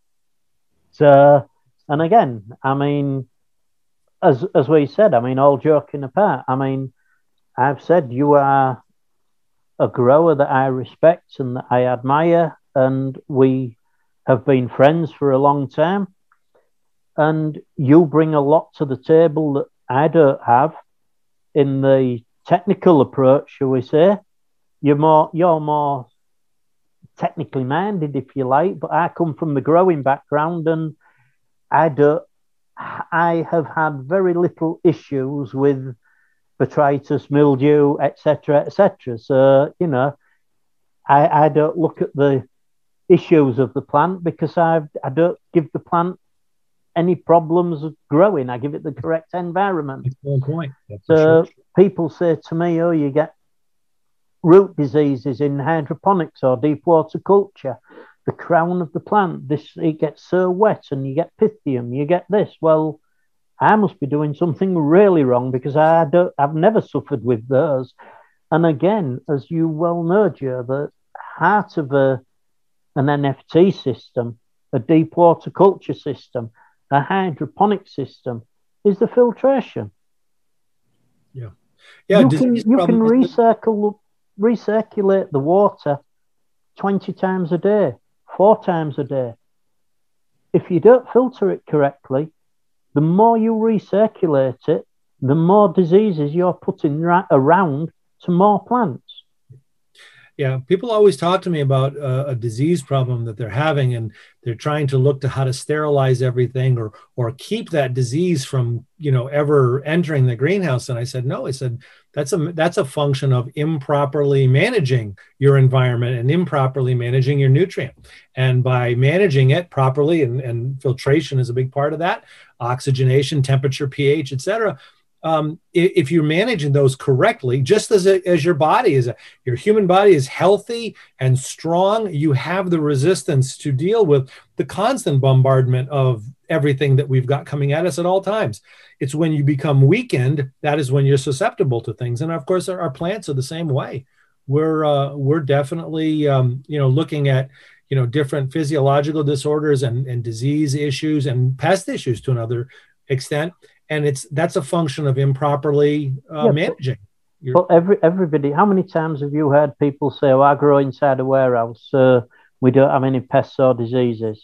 S2: So, and again, I mean, as as we said, I mean, all joking apart, I mean, I've said you are a grower that I respect and that I admire, and we have been friends for a long time. And you bring a lot to the table that I don't have in the technical approach, shall we say. You're more, you're more technically minded, if you like, but I come from the growing background, and I don't I have had very little issues with botrytis, mildew, et cetera, et cetera. So, you know, I, I don't look at the issues of the plant because I've, I don't give the plant any problems of growing. I give it the correct environment.
S1: That's one point. That's
S2: so
S1: sure.
S2: People say to me, oh, you get root diseases in hydroponics or deep water culture. The crown of the plant, this it gets so wet and you get pythium, you get this. Well, I must be doing something really wrong because I don't, I've never suffered with those. And again, as you well know, Joe, the heart of a, an N F T system, a deep water culture system, a hydroponic system is the filtration.
S1: Yeah. Yeah.
S2: You can, you can recircle, recirculate the water twenty times a day, four times a day. If you don't filter it correctly, the more you recirculate it, the more diseases you're putting ra- around to more plants.
S1: Yeah, people always talk to me about uh, a disease problem that they're having, and they're trying to look to how to sterilize everything or or keep that disease from, you know, ever entering the greenhouse. And I said, no, I said, that's a that's a function of improperly managing your environment and improperly managing your nutrient. And by managing it properly, and, and filtration is a big part of that, oxygenation, temperature, pH, et cetera. Um, if you're managing those correctly, just as, a, as your body is, a, your human body is healthy and strong, you have the resistance to deal with the constant bombardment of everything that we've got coming at us at all times. It's when you become weakened, that is when you're susceptible to things. And of course, our, our plants are the same way. We're, uh, we're definitely, um, you know, looking at, you know, different physiological disorders and, and disease issues and pest issues to another extent. And it's that's a function of improperly uh, yeah, managing.
S2: But, but every everybody, how many times have you heard people say, "Oh, I grow inside a warehouse, so we don't have any pests or diseases"?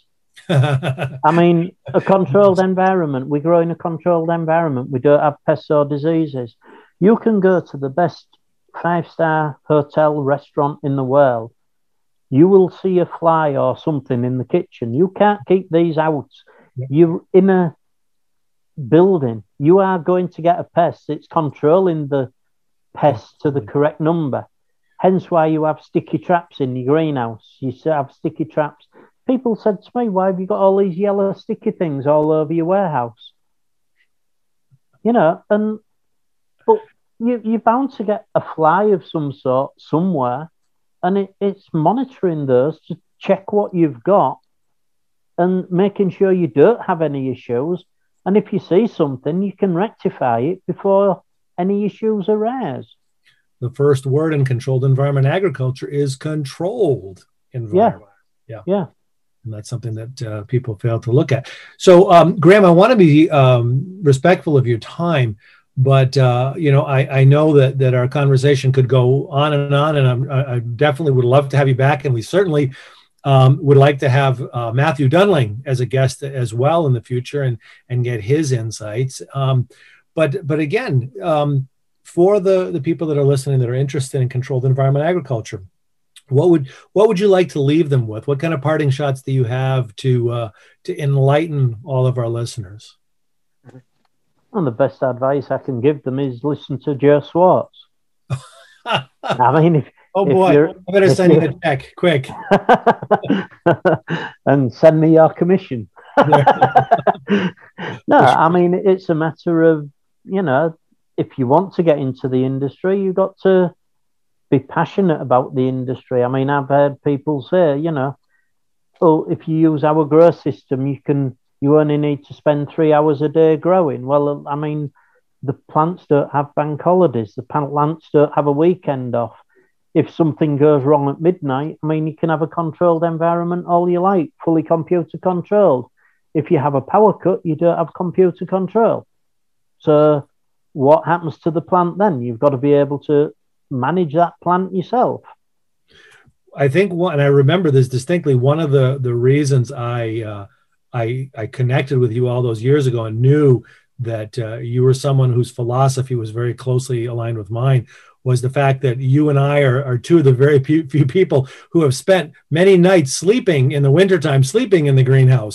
S2: I mean, a controlled environment. We grow in a controlled environment. We don't have pests or diseases. You can go to the best five-star hotel restaurant in the world. You will see a fly or something in the kitchen. You can't keep these out. Yeah. You're in a building, you are going to get a pest. It's controlling the pest to the correct number. Hence why you have sticky traps in your greenhouse. You have sticky traps. People said to me, why have you got all these yellow sticky things all over your warehouse? You know, and but you, you're bound to get a fly of some sort somewhere, and it, it's monitoring those to check what you've got and making sure you don't have any issues. And if you see something, you can rectify it before any issues arise.
S1: The first word in controlled environment agriculture is controlled environment.
S2: Yeah. Yeah. yeah.
S1: And that's something that uh, people fail to look at. So, um, Graham, I want to be um, respectful of your time, but, uh, you know, I, I know that, that our conversation could go on and on, and I'm, I definitely would love to have you back. And we certainly Um, would like to have uh, Matthew Dunling as a guest as well in the future, and and get his insights. Um, but but again, um, for the the people that are listening that are interested in controlled environment agriculture, what would what would you like to leave them with? What kind of parting shots do you have to uh, to enlighten all of our listeners?
S2: Well, the best advice I can give them is listen to Joe Swartz. I mean, if
S1: Oh boy, I better send you a check quick.
S2: And send me your commission. No, I mean, it's a matter of, you know, if you want to get into the industry, you've got to be passionate about the industry. I mean, I've heard people say, you know, oh, if you use our grow system, you can, you only need to spend three hours a day growing. Well, I mean, the plants don't have bank holidays. The plants don't have a weekend off. If something goes wrong at midnight, I mean, you can have a controlled environment all you like, fully computer controlled. If you have a power cut, you don't have computer control. So what happens to the plant then? You've got to be able to manage that plant yourself.
S1: I think one, and I remember this distinctly, one of the, the reasons I, uh, I, I connected with you all those years ago and knew that uh, you were someone whose philosophy was very closely aligned with mine was the fact that you and I are, are two of the very few, few people who have spent many nights sleeping in the wintertime, sleeping in the greenhouse.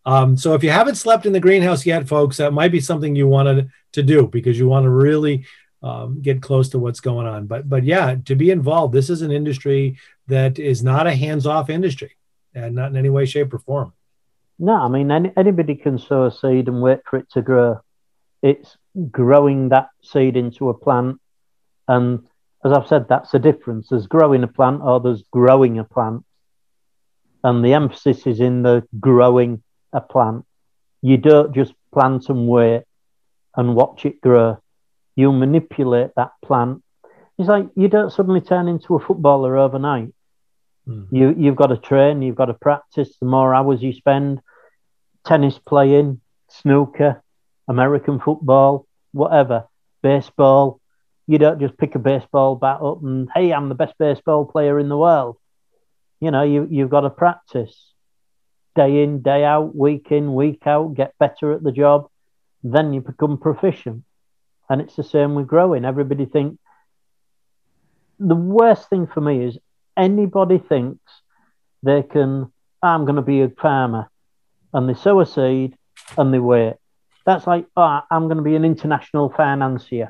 S1: Um, so if you haven't slept in the greenhouse yet, folks, that might be something you wanted to do because you want to really um, get close to what's going on. But but yeah, to be involved, this is an industry that is not a hands-off industry, and not in any way, shape, or form.
S2: No, I mean, any, anybody can sow a seed and wait for it to grow. It's growing that seed into a plant. And as I've said, that's the difference. There's growing a plant or there's growing a plant. And the emphasis is in the growing a plant. You don't just plant and wait and watch it grow. You manipulate that plant. It's like you don't suddenly turn into a footballer overnight. Mm-hmm. You, you've got to train, you've got to practice. The more hours you spend tennis playing, snooker, American football, whatever, baseball, you don't just pick a baseball bat up and, hey, I'm the best baseball player in the world. You know, you, you've got to practice day in, day out, week in, week out, get better at the job. Then you become proficient. And it's the same with growing. Everybody thinks, the worst thing for me is anybody thinks they can, I'm going to be a farmer, and they sow a seed and they wait. That's like, oh, I'm going to be an international financier.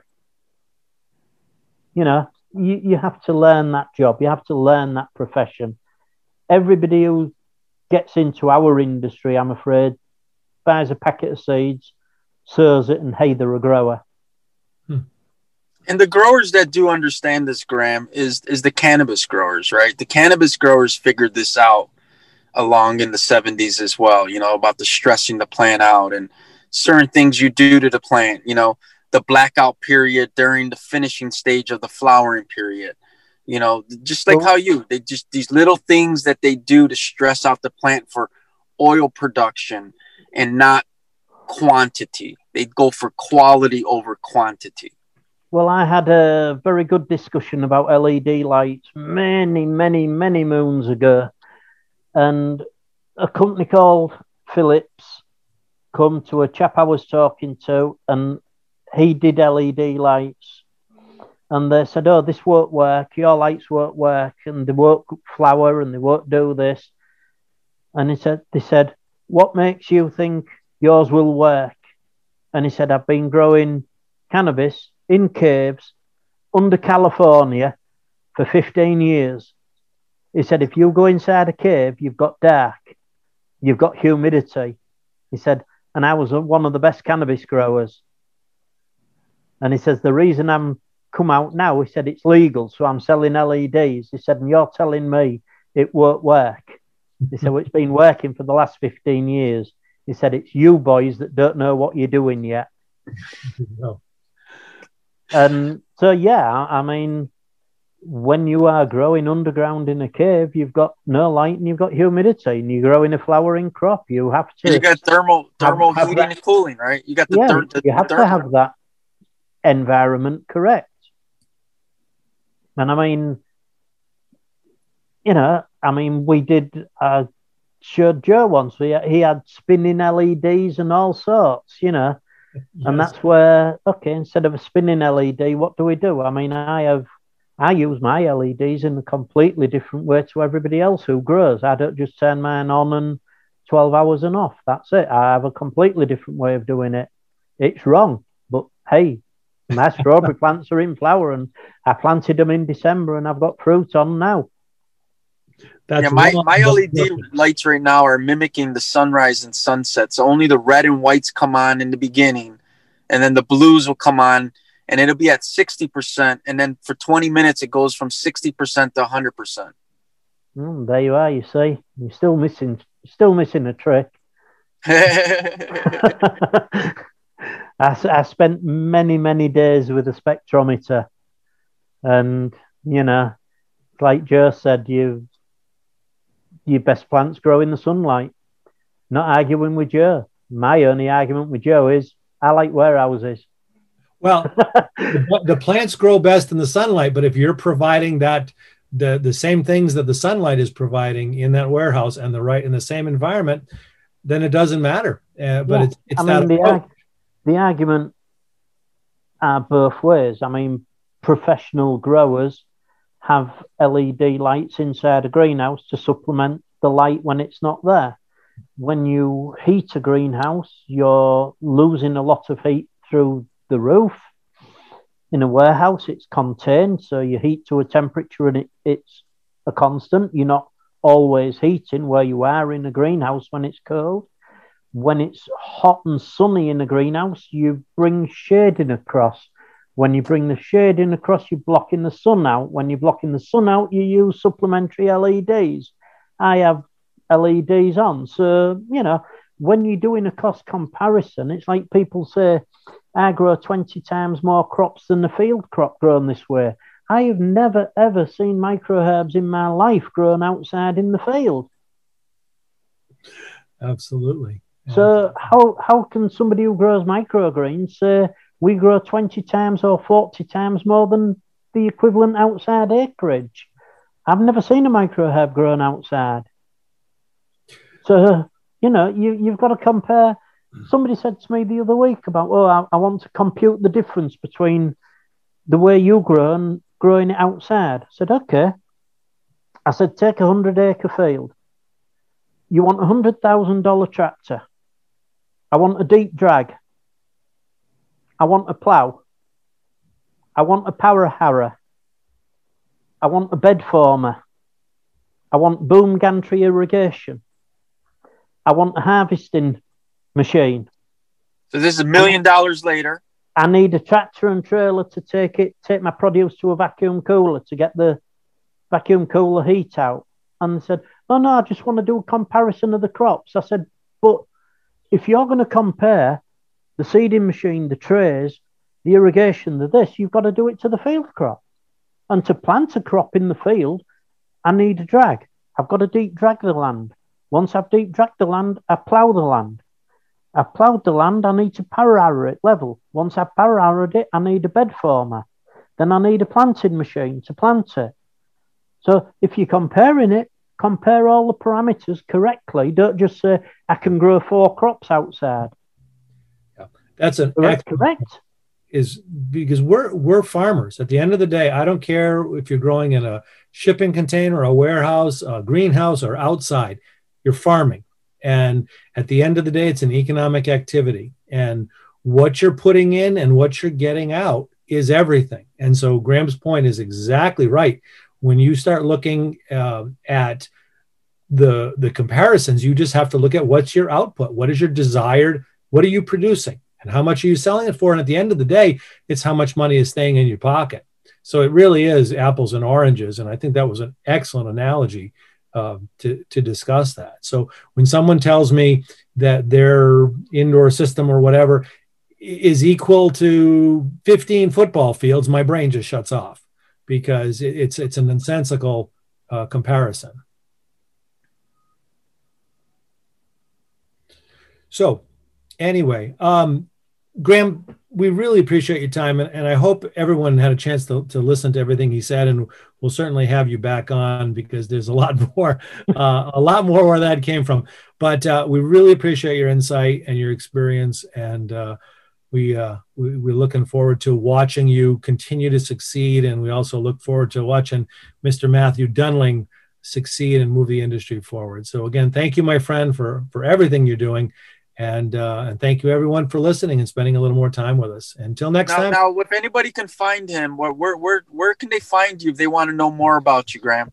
S2: You know, you, you have to learn that job. You have to learn that profession. Everybody who gets into our industry, I'm afraid, buys a packet of seeds, sows it, and hey, they're a grower.
S3: Hmm. And the growers that do understand this, Graham, is is the cannabis growers, right? The cannabis growers figured this out along in the seventies as well, you know, about the stressing the plant out and certain things you do to the plant, you know, the blackout period during the finishing stage of the flowering period, you know, just like well, how you, they just, these little things that they do to stress out the plant for oil production and not quantity. They go for quality over quantity.
S2: Well, I had a very good discussion about L E D lights many, many, many moons ago. And a company called Philips come to a chap I was talking to, and he did L E D lights. And they said, oh, this won't work. Your lights won't work. And they won't flower and they won't do this. And he said, they said, what makes you think yours will work? And he said, I've been growing cannabis in caves under California for fifteen years. He said, if you go inside a cave, you've got dark, you've got humidity. He said, and I was one of the best cannabis growers. And he says, the reason I'm come out now, he said, it's legal, so I'm selling L E Ds. He said, and you're telling me it won't work. He said, well, it's been working for the last fifteen years. He said, it's you boys that don't know what you're doing yet. No. And so, yeah, I mean, when you are growing underground in a cave, you've got no light and you've got humidity, and you're growing a flowering crop. You have to.
S3: You got thermal thermal have, heating have and cooling, right? You got the.
S2: Yeah,
S3: ther- the
S2: you have
S3: the
S2: to have that environment correct. And I mean, you know, I mean, we did. Uh, showed Joe once. He he had spinning L E Ds and all sorts, you know. Yes. And that's where, okay, instead of a spinning L E D, what do we do? I mean, I have, I use my L E Ds in a completely different way to everybody else who grows. I don't just turn mine on and twelve hours and off. That's it. I have a completely different way of doing it. It's wrong, but hey, my strawberry plants are in flower, and I planted them in December, and I've got fruit on now.
S3: That's yeah, my, my L E D lights right now are mimicking the sunrise and sunset. So only the red and whites come on in the beginning, and then the blues will come on, and it'll be at sixty percent. And then for twenty minutes, it goes from sixty percent to one hundred percent.
S2: Mm, there you are, you see. You're still missing, still missing a trick. I, I spent many, many days with a spectrometer. And, you know, like Joe said, you your best plants grow in the sunlight. Not arguing with Joe. My only argument with Joe is I like warehouses.
S1: Well, the, the plants grow best in the sunlight, but if you're providing that the the same things that the sunlight is providing in that warehouse and the right in the same environment, then it doesn't matter. Uh, but yeah. it's it's
S2: I
S1: that
S2: mean, the, arg- the argument are both ways. I mean, professional growers have L E D lights inside a greenhouse to supplement the light when it's not there. when you heat a greenhouse, you're losing a lot of heat through the roof. In a warehouse, it's contained, so you heat to a temperature and it, it's a constant. You're not always heating where you are in a greenhouse when it's cold. When it's hot and sunny in a greenhouse, you bring shading across. When you bring the shading across, you're blocking the sun out. When you're blocking the sun out, you use supplementary L E Ds. I have L E Ds on. So, you know, when you're doing a cost comparison, it's like people say, I grow twenty times more crops than the field crop grown this way. I have never, ever seen microherbs in my life grown outside in the field.
S1: Absolutely.
S2: So how, how can somebody who grows microgreens say we grow twenty times or forty times more than the equivalent outside acreage? I've never seen a microherb grown outside. So, you know, you, you've got to compare. Somebody said to me the other week about, oh, I, I want to compute the difference between the way you grow and growing it outside. I said, okay. I said, take a hundred acre field. You want a hundred thousand dollar tractor. I want a deep drag. I want a plough. I want a power harrow. I want a bed former. I want boom gantry irrigation. I want a harvesting machine.
S3: So this is a million dollars later.
S2: I need a tractor and trailer to take it, take my produce to a vacuum cooler to get the vacuum cooler heat out. And they said, oh no, I just want to do a comparison of the crops. I said, but if you're going to compare the seeding machine, the trays, the irrigation, the this, you've got to do it to the field crop. And to plant a crop in the field, I need a drag. I've got to deep drag the land. Once I've deep dragged the land, I plough the land. I've ploughed the land, I need to power harrow it level. Once I've power harrowed it, I need a bed former. Then I need a planting machine to plant it. So if you're comparing it, compare all the parameters correctly. Don't just say, I can grow four crops outside.
S1: Yeah, that's an
S2: correct. correct.
S1: Is because we're we're farmers. At the end of the day, I don't care if you're growing in a shipping container, a warehouse, a greenhouse, or outside. You're farming. And at the end of the day, it's an economic activity. And what you're putting in and what you're getting out is everything. And so Graham's point is exactly right. When you start looking uh, at the, the comparisons, you just have to look at what's your output. What is your desired? What are you producing? And how much are you selling it for? And at the end of the day, it's how much money is staying in your pocket. So it really is apples and oranges. And I think that was an excellent analogy Uh, to, to discuss that. So when someone tells me that their indoor system or whatever is equal to fifteen football fields, my brain just shuts off because it, it's it's an nonsensical uh, comparison. So anyway, um, Graham, we really appreciate your time, and, and I hope everyone had a chance to, to listen to everything he said, and we'll certainly have you back on because there's a lot more, uh, a lot more where that came from. But uh, we really appreciate your insight and your experience, and uh, we, uh, we we're looking forward to watching you continue to succeed, and we also look forward to watching Mister Matthew Dunling succeed and move the industry forward. So again, thank you, my friend, for for everything you're doing. And uh, and thank you, everyone, for listening and spending a little more time with us. Until next
S3: now,
S1: time.
S3: Now, if anybody can find him, where, where, where, where can they find you if they want to know more about you, Graham?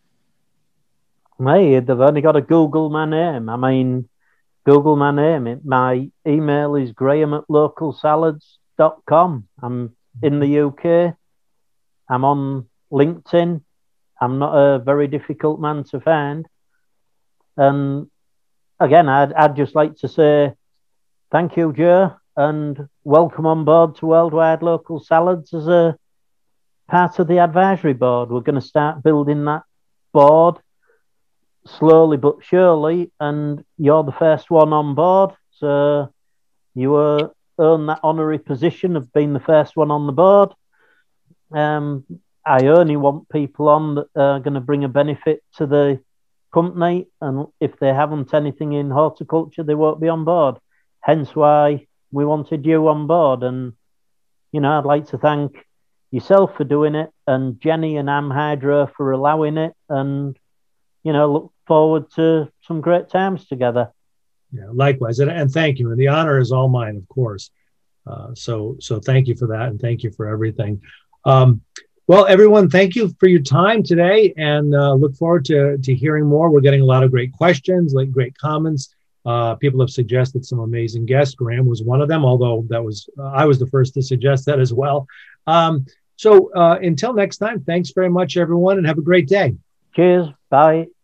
S2: Hey, they've only got to Google my name. I mean, Google my name. My email is graham at local salads dot com. I'm in the U K. I'm on LinkedIn. I'm not a very difficult man to find. And again, I'd, I'd just like to say thank you, Joe, and welcome on board to Worldwide Local Salads as a part of the advisory board. We're going to start building that board slowly but surely, and you're the first one on board. So you uh, earn that honorary position of being the first one on the board. Um, I only want people on that are going to bring a benefit to the company, and if they haven't anything in horticulture, they won't be on board. Hence why we wanted you on board. And you know, I'd like to thank yourself for doing it, and Jenny and AmHydro for allowing it, and you know, look forward to some great times together.
S1: Yeah, likewise. And, and thank you. And the honor is all mine, of course. Uh, so, so thank you for that. And thank you for everything. Um, well, everyone, thank you for your time today, and uh, look forward to, to hearing more. We're getting a lot of great questions, like great comments. Uh, people have suggested some amazing guests. Graham was one of them, although that was, uh, I was the first to suggest that as well. Um, so uh, until next time, thanks very much, everyone, and have a great day.
S2: Cheers. Bye.